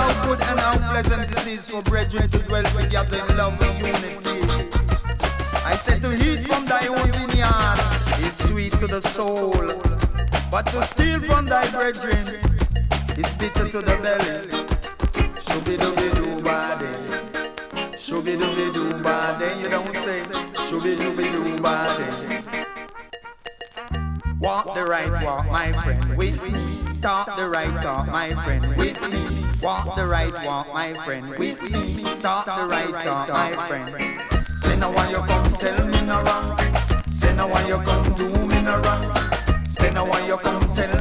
how good and how pleasant it is for brethren to dwell together in love and unity. I said to eat from thy own vineyard is sweet to the soul, but to steal from thy brethren is bitter to the belly. Shooby-dooby-doo-ba-day, shooby-dooby-doo-ba-day, you don't say shooby-dooby-doo-ba-day. Walk the right walk, my friend, with me. Talk the right talk, my friend, with me. Walk the right walk, my friend, with me. Talk the right talk, my friend. Say now why you come tell me no wrong. Say now why you come do me no wrong. Say now why you come tell